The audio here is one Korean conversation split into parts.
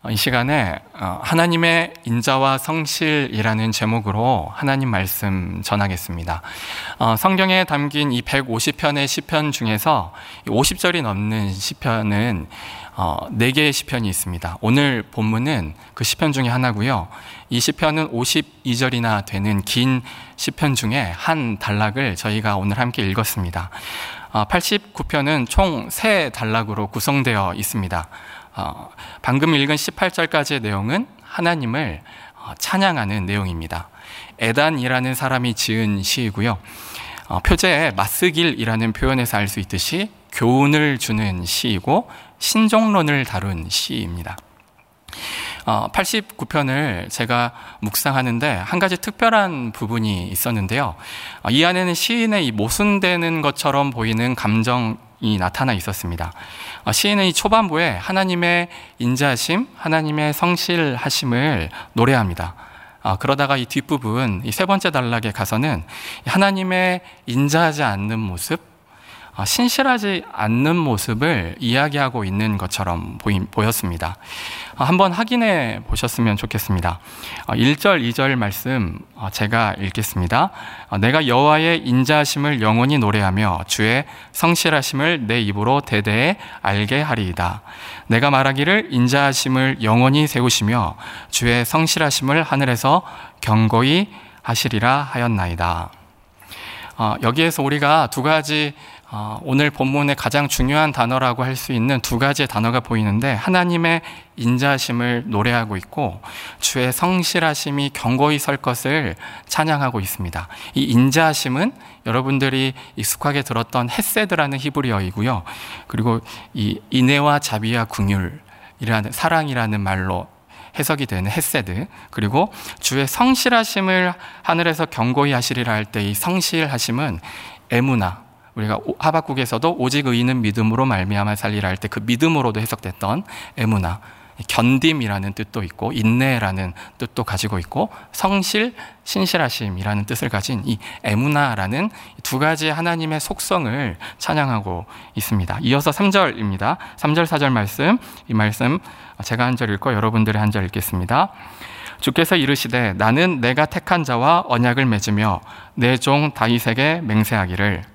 이 시간에 하나님의 인자와 성실이라는 제목으로 하나님 말씀 전하겠습니다. 성경에 담긴 이 150편의 시편 중에서 50절이 넘는 시편은 4개의 시편이 있습니다. 오늘 본문은 그 시편 중에 하나고요. 이 시편은 52절이나 되는 긴 시편 중에 한 단락을 저희가 오늘 함께 읽었습니다. 89편은 총 3단락으로 구성되어 있습니다. 방금 읽은 18절까지의 내용은 하나님을 찬양하는 내용입니다. 에단이라는 사람이 지은 시이고요. 표제에 맞쓰길이라는 표현에서 알 수 있듯이 교훈을 주는 시이고 신종론을 다룬 시입니다. 89편을 제가 묵상하는데 한 가지 특별한 부분이 있었는데요. 이 안에는 시인의 이 모순되는 것처럼 보이는 감정이 나타나 있었습니다. 시인은 이 초반부에 하나님의 인자하심, 하나님의 성실하심을 노래합니다. 그러다가 이 뒷부분, 이 3번째 단락에 가서는 하나님의 인자하지 않는 모습, 신실하지 않는 모습을 이야기하고 있는 것처럼 보였습니다. 한번 확인해 보셨으면 좋겠습니다. 1절, 2절 말씀 제가 읽겠습니다. 내가 여호와의 인자하심을 영원히 노래하며 주의 성실하심을 내 입으로 대대에 알게 하리이다. 내가 말하기를 인자하심을 영원히 세우시며 주의 성실하심을 하늘에서 경고히 하시리라 하였나이다. 여기에서 우리가 두 가지 오늘 본문의 가장 중요한 단어라고 할 수 있는 2가지의 단어가 보이는데 하나님의 인자하심을 노래하고 있고 주의 성실하심이 경고히 설 것을 찬양하고 있습니다. 이 인자하심은 여러분들이 익숙하게 들었던 헤세드라는 히브리어이고요. 그리고 이 인애와 자비와 긍휼이라는 사랑이라는 말로 해석이 되는 헤세드, 그리고 주의 성실하심을 하늘에서 경고히 하시리라 할 때 이 성실하심은 에무나, 우리가 하박국에서도 오직 의인은 믿음으로 말미암아 살리라 할 때 그 믿음으로도 해석됐던 에무나, 견딤이라는 뜻도 있고 인내라는 뜻도 가지고 있고 성실, 신실하심이라는 뜻을 가진 이 에무나라는 2가지 하나님의 속성을 찬양하고 있습니다. 이어서 3절입니다. 3절, 4절 말씀, 이 말씀 제가 한 절 읽고 여러분들의 한 절 읽겠습니다. 주께서 이르시되 나는 내가 택한 자와 언약을 맺으며 내 종 다윗에게 맹세하기를.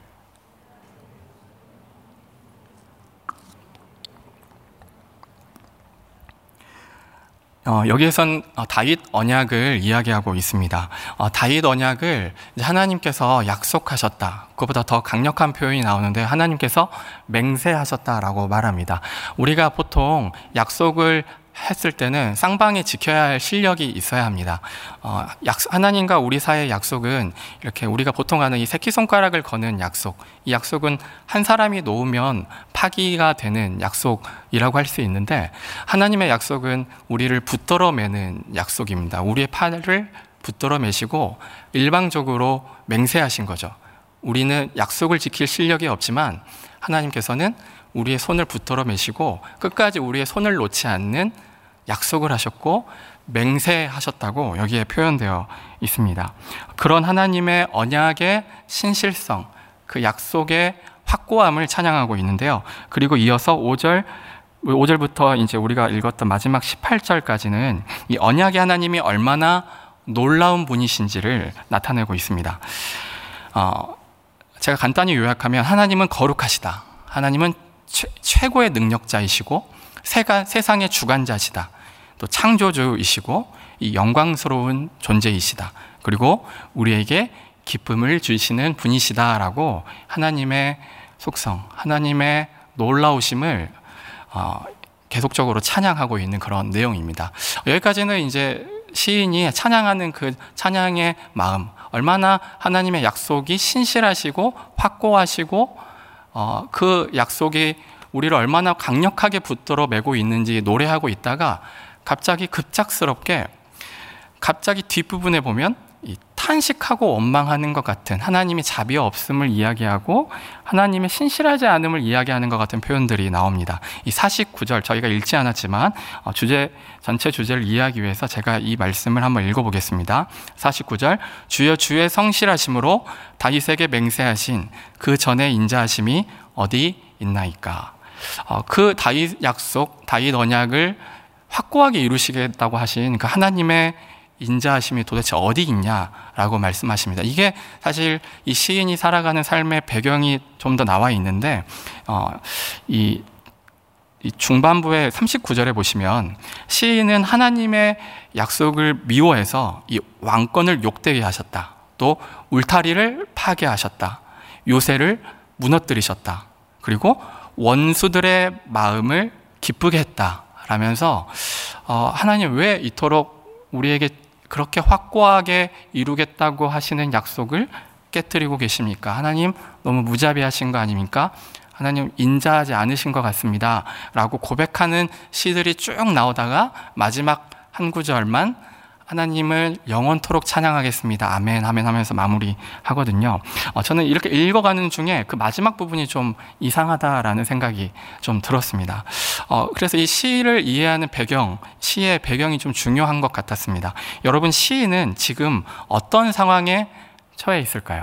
여기에선 다윗 언약을 이야기하고 있습니다. 다윗 언약을 하나님께서 약속하셨다. 그것보다 더 강력한 표현이 나오는데 하나님께서 맹세하셨다라고 말합니다. 우리가 보통 약속을 했을 때는 쌍방에 지켜야 할 실력이 있어야 합니다. 하나님과 우리 사이의 약속은 이렇게 우리가 보통 하는 이 새끼손가락을 거는 약속, 이 약속은 한 사람이 놓으면 파기가 되는 약속이라고 할 수 있는데 하나님의 약속은 우리를 붙들어 매는 약속입니다. 우리의 팔을 붙들어 매시고 일방적으로 맹세하신 거죠. 우리는 약속을 지킬 실력이 없지만 하나님께서는 우리의 손을 붙들어 매시고 끝까지 우리의 손을 놓지 않는 약속을 하셨고 맹세하셨다고 여기에 표현되어 있습니다. 그런 하나님의 언약의 신실성, 그 약속의 확고함을 찬양하고 있는데요. 그리고 이어서 5절부터 이제 우리가 읽었던 마지막 18절까지는 이 언약의 하나님이 얼마나 놀라운 분이신지를 나타내고 있습니다. 제가 간단히 요약하면 하나님은 거룩하시다. 하나님은 최고의 능력자이시고 세상의 주관자시다. 또 창조주이시고 이 영광스러운 존재이시다. 그리고 우리에게 기쁨을 주시는 분이시다라고 하나님의 속성, 하나님의 놀라우심을 계속적으로 찬양하고 있는 그런 내용입니다. 여기까지는 이제 시인이 찬양하는 그 찬양의 마음, 얼마나 하나님의 약속이 신실하시고 확고하시고 그 약속이 우리를 얼마나 강력하게 붙들어 매고 있는지 노래하고 있다가 갑자기 급작스럽게 갑자기 뒷부분에 보면 이 탄식하고 원망하는 것 같은 하나님의 자비 없음을 이야기하고 하나님의 신실하지 않음을 이야기하는 것 같은 표현들이 나옵니다. 이 49절 저희가 읽지 않았지만 전체 주제를 이해하기 위해서 제가 이 말씀을 한번 읽어보겠습니다. 49절 주여 주의 성실하심으로 다윗에게 맹세하신 그 전에 인자하심이 어디 있나이까. 그 다윗 약속, 다윗 언약을 확고하게 이루시겠다고 하신 그 하나님의 인자하심이 도대체 어디 있냐라고 말씀하십니다. 이게 사실 이 시인이 살아가는 삶의 배경이 좀 더 나와 있는데 이 중반부의 39절에 보시면 시인은 하나님의 약속을 미워해서 이 왕권을 욕되게 하셨다. 또 울타리를 파괴하셨다. 요새를 무너뜨리셨다. 그리고 원수들의 마음을 기쁘게 했다. 라면서 하나님 왜 이토록 우리에게 그렇게 확고하게 이루겠다고 하시는 약속을 깨뜨리고 계십니까? 하나님 너무 무자비하신 거 아닙니까? 하나님 인자하지 않으신 것 같습니다. 라고 고백하는 시들이 쭉 나오다가 마지막 한 구절만 하나님을 영원토록 찬양하겠습니다. 아멘, 아멘 하면서 마무리하거든요. 저는 이렇게 읽어가는 중에 그 마지막 부분이 좀 이상하다라는 생각이 좀 들었습니다. 그래서 이 시를 이해하는 배경, 시의 배경이 좀 중요한 것 같았습니다. 여러분, 시인은 지금 어떤 상황에 처해 있을까요?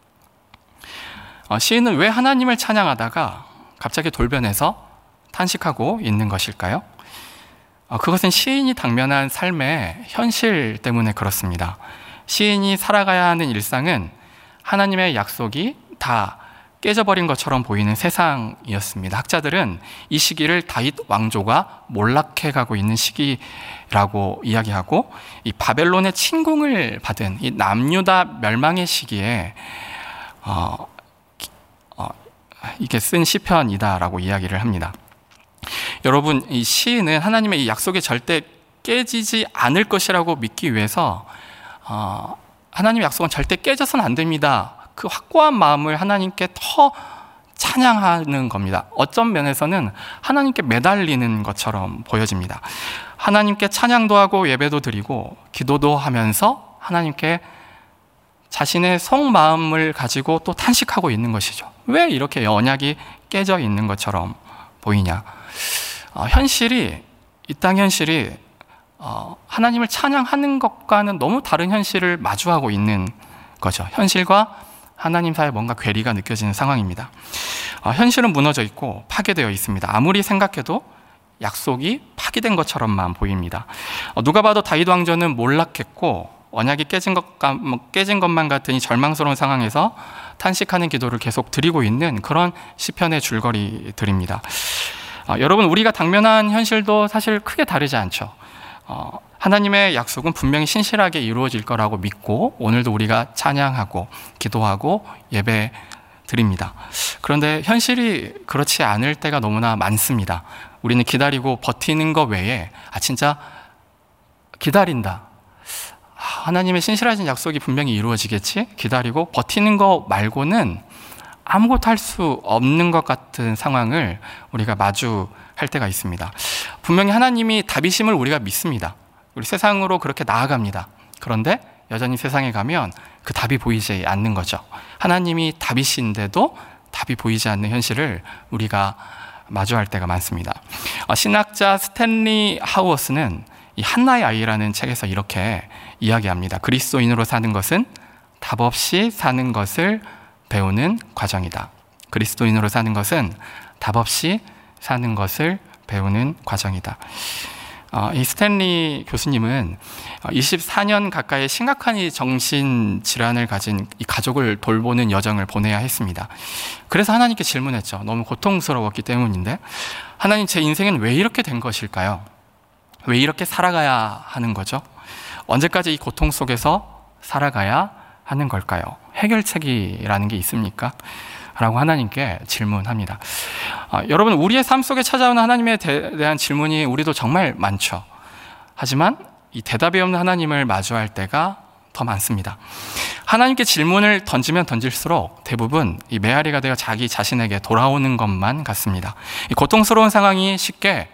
시인은 왜 하나님을 찬양하다가 갑자기 돌변해서 탄식하고 있는 것일까요? 그것은 시인이 당면한 삶의 현실 때문에 그렇습니다. 시인이 살아가야 하는 일상은 하나님의 약속이 다 깨져버린 것처럼 보이는 세상이었습니다. 학자들은 이 시기를 다윗 왕조가 몰락해가고 있는 시기라고 이야기하고, 이 바벨론의 침공을 받은 이 남유다 멸망의 시기에 이게 쓴 시편이다라고 이야기를 합니다. 여러분, 이 시인은 하나님의 이 약속이 절대 깨지지 않을 것이라고 믿기 위해서 하나님의 약속은 절대 깨져서는 안 됩니다. 그 확고한 마음을 하나님께 더 찬양하는 겁니다. 어떤 면에서는 하나님께 매달리는 것처럼 보여집니다. 하나님께 찬양도 하고 예배도 드리고 기도도 하면서 하나님께 자신의 속마음을 가지고 또 탄식하고 있는 것이죠. 왜 이렇게 언약이 깨져 있는 것처럼 보이냐? 이 땅 현실이 하나님을 찬양하는 것과는 너무 다른 현실을 마주하고 있는 거죠. 현실과 하나님 사이에 뭔가 괴리가 느껴지는 상황입니다. 현실은 무너져 있고 파괴되어 있습니다. 아무리 생각해도 약속이 파괴된 것처럼만 보입니다. 누가 봐도 다윗 왕조는 몰락했고 언약이 깨진 것만 같은 이 절망스러운 상황에서 탄식하는 기도를 계속 드리고 있는 그런 시편의 줄거리들입니다. 여러분, 우리가 당면한 현실도 사실 크게 다르지 않죠. 하나님의 약속은 분명히 신실하게 이루어질 거라고 믿고 오늘도 우리가 찬양하고 기도하고 예배 드립니다. 그런데 현실이 그렇지 않을 때가 너무나 많습니다. 우리는 기다리고 버티는 것 외에 진짜 기다린다, 하나님의 신실하신 약속이 분명히 이루어지겠지, 기다리고 버티는 거 말고는 아무것도 할 수 없는 것 같은 상황을 우리가 마주할 때가 있습니다. 분명히 하나님이 답이심을 우리가 믿습니다. 우리 세상으로 그렇게 나아갑니다. 그런데 여전히 세상에 가면 그 답이 보이지 않는 거죠. 하나님이 답이신데도 답이 보이지 않는 현실을 우리가 마주할 때가 많습니다. 신학자 스탠리 하우어스는 이 한나의 아이라는 책에서 이렇게 이야기합니다. 그리스도인으로 사는 것은 답 없이 사는 것을 배우는 과정이다. 그리스도인으로 사는 것은 답 없이 사는 것을 배우는 과정이다. 이 스탠리 교수님은 24년 가까이 심각한 이 정신질환을 가진 이 가족을 돌보는 여정을 보내야 했습니다. 그래서 하나님께 질문했죠. 너무 고통스러웠기 때문인데, 하나님, 제 인생은 왜 이렇게 된 것일까요? 왜 이렇게 살아가야 하는 거죠? 언제까지 이 고통 속에서 살아가야 하는 걸까요? 해결책이라는 게 있습니까? 라고 하나님께 질문합니다. 여러분, 우리의 삶 속에 찾아오는 하나님에 대한 질문이 우리도 정말 많죠. 하지만 이 대답이 없는 하나님을 마주할 때가 더 많습니다. 하나님께 질문을 던지면 던질수록 대부분 이 메아리가 되어 자기 자신에게 돌아오는 것만 같습니다. 이 고통스러운 상황이 쉽게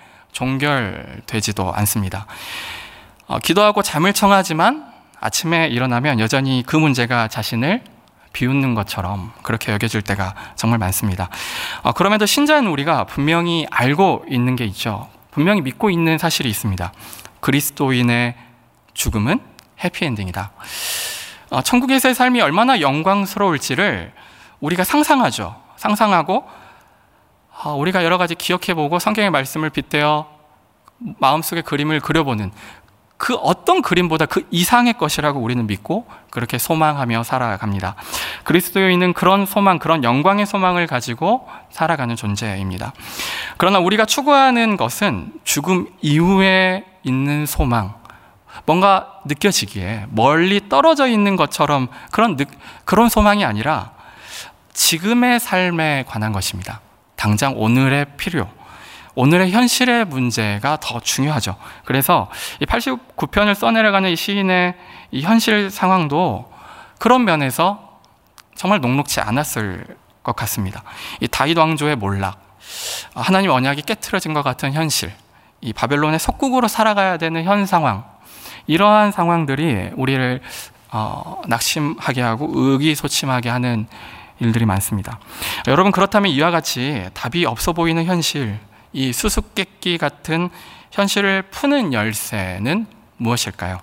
종결되지도 않습니다. 기도하고 잠을 청하지만 아침에 일어나면 여전히 그 문제가 자신을 비웃는 것처럼 그렇게 여겨질 때가 정말 많습니다. 그럼에도 신자인 우리가 분명히 알고 있는 게 있죠. 분명히 믿고 있는 사실이 있습니다. 그리스도인의 죽음은 해피엔딩이다. 천국에서의 삶이 얼마나 영광스러울지를 우리가 상상하죠. 상상하고 우리가 여러 가지 기억해보고 성경의 말씀을 빗대어 마음속에 그림을 그려보는 그 어떤 그림보다 그 이상의 것이라고 우리는 믿고 그렇게 소망하며 살아갑니다. 그리스도인은 그런 소망, 그런 영광의 소망을 가지고 살아가는 존재입니다. 그러나 우리가 추구하는 것은 죽음 이후에 있는 소망, 뭔가 느껴지기에 멀리 떨어져 있는 것처럼 그런 소망이 아니라 지금의 삶에 관한 것입니다. 당장 오늘의 필요, 오늘의 현실의 문제가 더 중요하죠. 그래서 이 89편을 써내려가는 이 시인의 이 현실 상황도 그런 면에서 정말 녹록지 않았을 것 같습니다. 이 다윗 왕조의 몰락, 하나님 언약이 깨트려진 것 같은 현실, 이 바벨론의 속국으로 살아가야 되는 현 상황, 이러한 상황들이 우리를 낙심하게 하고 의기소침하게 하는 일들이 많습니다. 여러분, 그렇다면 이와 같이 답이 없어 보이는 현실, 이 수수께끼 같은 현실을 푸는 열쇠는 무엇일까요?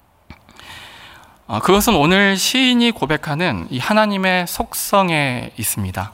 그것은 오늘 시인이 고백하는 이 하나님의 속성에 있습니다.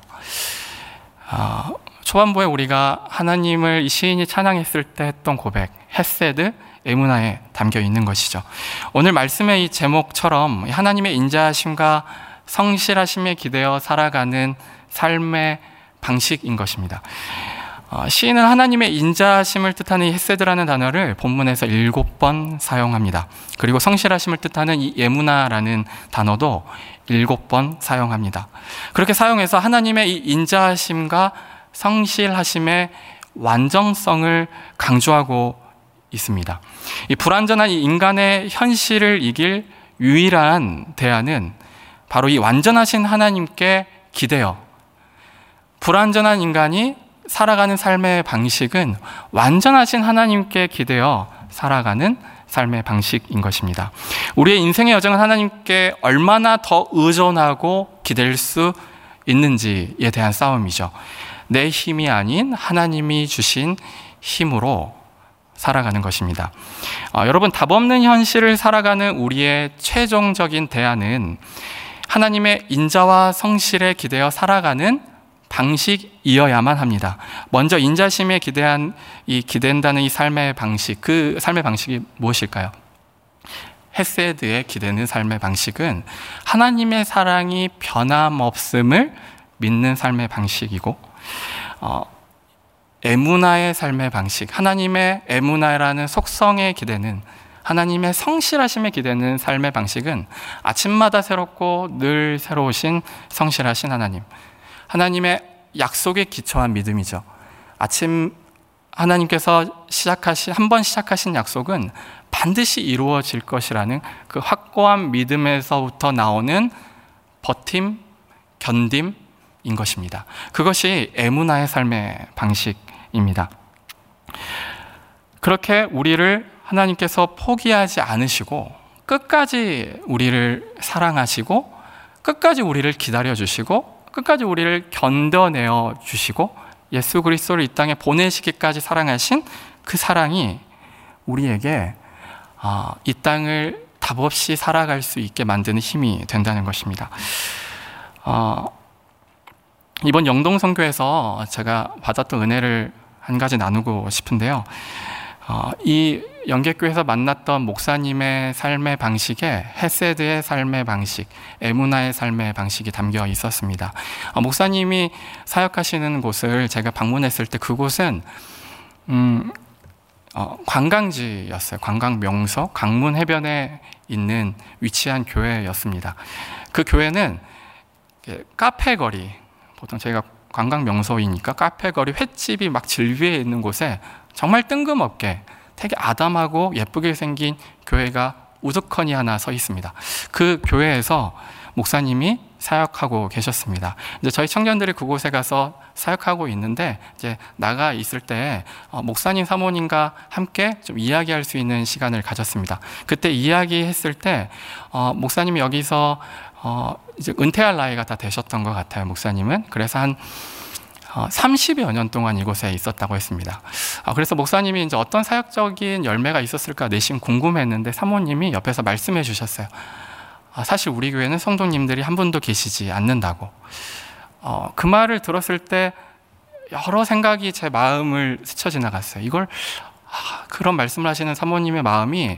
초반부에 우리가 하나님을 이 시인이 찬양했을 때 했던 고백, 헤세드, 에무나에 담겨 있는 것이죠. 오늘 말씀의 이 제목처럼 하나님의 인자하심과 성실하심에 기대어 살아가는 삶의 방식인 것입니다. 시인은 하나님의 인자하심을 뜻하는 이 헤세드라는 단어를 본문에서 7번 사용합니다. 그리고 성실하심을 뜻하는 이 에무나라는 단어도 7번 사용합니다. 그렇게 사용해서 하나님의 이 인자하심과 성실하심의 완전성을 강조하고 있습니다. 이 불완전한 이 인간의 현실을 이길 유일한 대안은 바로 이 완전하신 하나님께 기대어, 불완전한 인간이 살아가는 삶의 방식은 완전하신 하나님께 기대어 살아가는 삶의 방식인 것입니다. 우리의 인생의 여정은 하나님께 얼마나 더 의존하고 기댈 수 있는지에 대한 싸움이죠. 내 힘이 아닌 하나님이 주신 힘으로 살아가는 것입니다. 여러분, 답 없는 현실을 살아가는 우리의 최종적인 대안은 하나님의 인자와 성실에 기대어 살아가는 방식이어야만 합니다. 먼저 인자심에 기댄다는 이 삶의 방식, 그 삶의 방식이 무엇일까요? 헤세드에 기대는 삶의 방식은 하나님의 사랑이 변함없음을 믿는 삶의 방식이고, 에무나의 삶의 방식, 하나님의 에무나라는 속성에 기대는, 하나님의 성실하심에 기대는 삶의 방식은 아침마다 새롭고 늘 새로우신 성실하신 하나님, 하나님의 약속에 기초한 믿음이죠. 아침 하나님께서 한 번 시작하신 약속은 반드시 이루어질 것이라는 그 확고한 믿음에서부터 나오는 버팀, 견딤인 것입니다. 그것이 에무나의 삶의 방식입니다. 그렇게 우리를 하나님께서 포기하지 않으시고 끝까지 우리를 사랑하시고 끝까지 우리를 기다려주시고 끝까지 우리를 견뎌내어 주시고 예수 그리스도를 이 땅에 보내시기까지 사랑하신 그 사랑이 우리에게 이 땅을 답없이 살아갈 수 있게 만드는 힘이 된다는 것입니다. 이번 영동선교에서 제가 받았던 은혜를 한 가지 나누고 싶은데요. 이 영계교회에서 만났던 목사님의 삶의 방식에 헤세드의 삶의 방식, 에무나의 삶의 방식이 담겨 있었습니다. 목사님이 사역하시는 곳을 제가 방문했을 때 그곳은 관광지였어요. 관광 명소, 강문 해변에 있는 위치한 교회였습니다. 그 교회는 카페 거리, 보통 저희가 관광 명소이니까 카페 거리, 횟집이 막 질비해 있는 곳에 정말 뜬금없게 되게 아담하고 예쁘게 생긴 교회가 우두커니 하나 서 있습니다. 그 교회에서 목사님이 사역하고 계셨습니다. 이제 저희 청년들이 그곳에 가서 사역하고 있는데 이제 나가 있을 때 목사님 사모님과 함께 좀 이야기할 수 있는 시간을 가졌습니다. 그때 이야기했을 때 목사님이 여기서 이제 은퇴할 나이가 다 되셨던 것 같아요. 목사님은. 그래서 한 30여 년 동안 이곳에 있었다고 했습니다. 그래서 목사님이 이제 어떤 사역적인 열매가 있었을까 내심 궁금했는데 사모님이 옆에서 말씀해 주셨어요. 사실 우리 교회는 성도님들이 한 분도 계시지 않는다고. 그 말을 들었을 때 여러 생각이 제 마음을 스쳐 지나갔어요. 이걸 그런 말씀을 하시는 사모님의 마음이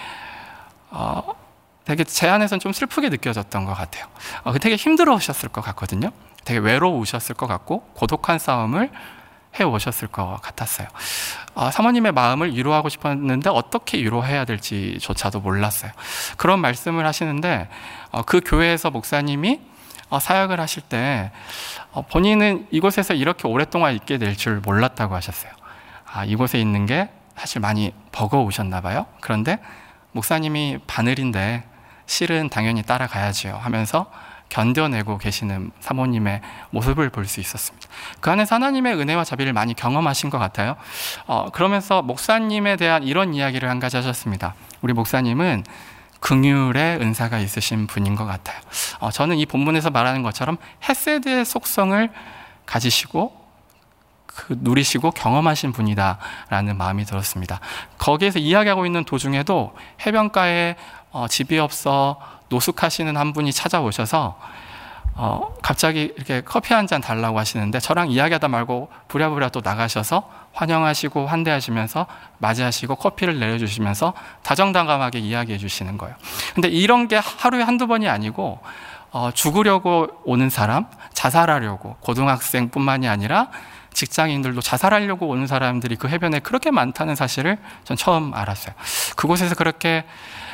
되게 제 안에서는 좀 슬프게 느껴졌던 것 같아요. 되게 힘들어하셨을 것 같거든요. 되게 외로우셨을 것 같고 고독한 싸움을 해오셨을 것 같았어요. 사모님의 마음을 위로하고 싶었는데 어떻게 위로해야 될지조차도 몰랐어요. 그런 말씀을 하시는데 그 교회에서 목사님이 사역을 하실 때 본인은 이곳에서 이렇게 오랫동안 있게 될 줄 몰랐다고 하셨어요. 이곳에 있는 게 사실 많이 버거우셨나 봐요. 그런데 목사님이 바늘인데 실은 당연히 따라가야지요 하면서 견뎌내고 계시는 사모님의 모습을 볼 수 있었습니다. 그 안에서 하나님의 은혜와 자비를 많이 경험하신 것 같아요. 그러면서 목사님에 대한 이런 이야기를 한 가지 하셨습니다. 우리 목사님은 긍휼의 은사가 있으신 분인 것 같아요. 저는 이 본문에서 말하는 것처럼 헤세드의 속성을 가지시고 누리시고 경험하신 분이다라는 마음이 들었습니다. 거기에서 이야기하고 있는 도중에도 해변가에 집이 없어 노숙하시는 한 분이 찾아오셔서 갑자기 이렇게 커피 한 잔 달라고 하시는데 저랑 이야기하다 말고 부랴부랴 또 나가셔서 환영하시고 환대하시면서 맞이하시고 커피를 내려주시면서 다정다감하게 이야기해 주시는 거예요. 근데 이런 게 하루에 한두 번이 아니고 죽으려고 오는 사람, 자살하려고, 고등학생뿐만이 아니라 직장인들도 자살하려고 오는 사람들이 그 해변에 그렇게 많다는 사실을 전 처음 알았어요. 그곳에서 그렇게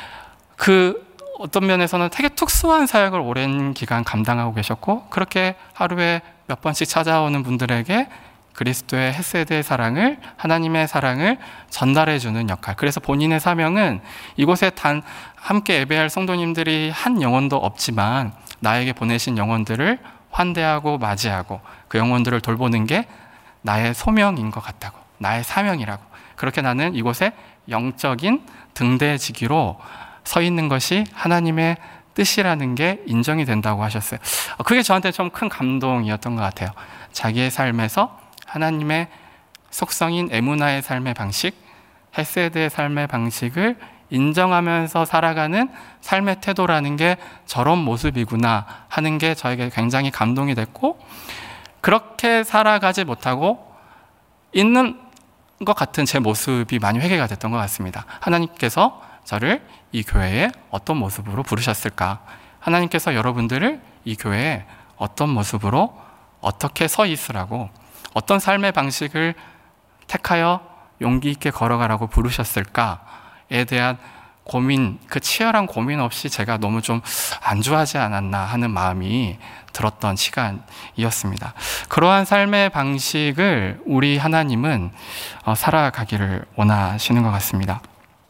어떤 면에서는 되게 특수한 사역을 오랜 기간 감당하고 계셨고, 그렇게 하루에 몇 번씩 찾아오는 분들에게 그리스도의 헤세드의 사랑을, 하나님의 사랑을 전달해주는 역할. 그래서 본인의 사명은 이곳에 단 함께 예배할 성도님들이 한 영혼도 없지만 나에게 보내신 영혼들을 환대하고 맞이하고 그 영혼들을 돌보는 게 나의 소명인 것 같다고, 나의 사명이라고. 그렇게 나는 이곳에 영적인 등대지기로 서 있는 것이 하나님의 뜻이라는 게 인정이 된다고 하셨어요. 그게 저한테 좀 큰 감동이었던 것 같아요. 자기의 삶에서 하나님의 속성인 에무나의 삶의 방식, 헤세드의 삶의 방식을 인정하면서 살아가는 삶의 태도라는 게 저런 모습이구나 하는 게 저에게 굉장히 감동이 됐고, 그렇게 살아가지 못하고 있는 것 같은 제 모습이 많이 회개가 됐던 것 같습니다. 하나님께서 저를 이 교회에 어떤 모습으로 부르셨을까? 하나님께서 여러분들을 이 교회에 어떤 모습으로 어떻게 서 있으라고, 어떤 삶의 방식을 택하여 용기 있게 걸어가라고 부르셨을까에 대한 고민, 그 치열한 고민 없이 제가 너무 좀 안주하지 않았나 하는 마음이 들었던 시간이었습니다. 그러한 삶의 방식을 우리 하나님은 살아가기를 원하시는 것 같습니다.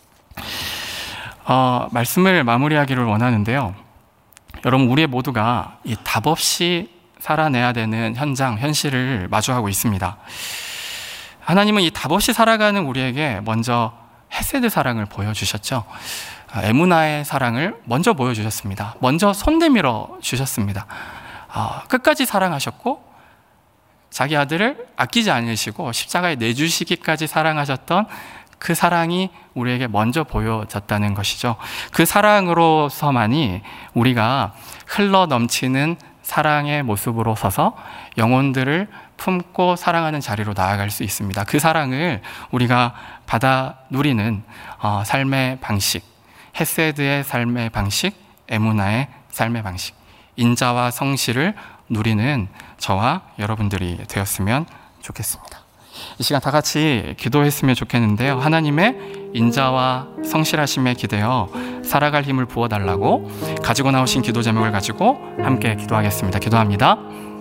말씀을 마무리하기를 원하는데요. 여러분, 우리 모두가 이 답 없이 살아내야 되는 현실을 마주하고 있습니다. 하나님은 이 답 없이 살아가는 우리에게 먼저 헤세드 사랑을 보여주셨죠. 에무나의 사랑을 먼저 보여주셨습니다. 먼저 손 내밀어 주셨습니다. 끝까지 사랑하셨고 자기 아들을 아끼지 않으시고 십자가에 내주시기까지 사랑하셨던 그 사랑이 우리에게 먼저 보여졌다는 것이죠. 그 사랑으로서만이 우리가 흘러 넘치는 사랑의 모습으로 서서 영혼들을 품고 사랑하는 자리로 나아갈 수 있습니다. 그 사랑을 우리가 받아 누리는 삶의 방식, 헤세드의 삶의 방식, 에무나의 삶의 방식, 인자와 성실을 누리는 저와 여러분들이 되었으면 좋겠습니다. 이 시간 다 같이 기도했으면 좋겠는데요. 하나님의 인자와 성실하심에 기대어 살아갈 힘을 부어달라고 가지고 나오신 기도 제목을 가지고 함께 기도하겠습니다. 기도합니다.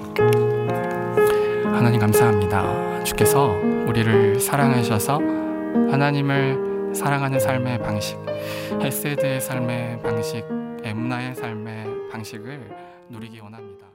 하나님 감사합니다. 주께서 우리를 사랑하셔서 하나님을 사랑하는 삶의 방식, 헤세드의 삶의 방식, 에무나의 삶의 방식을 누리기 원합니다.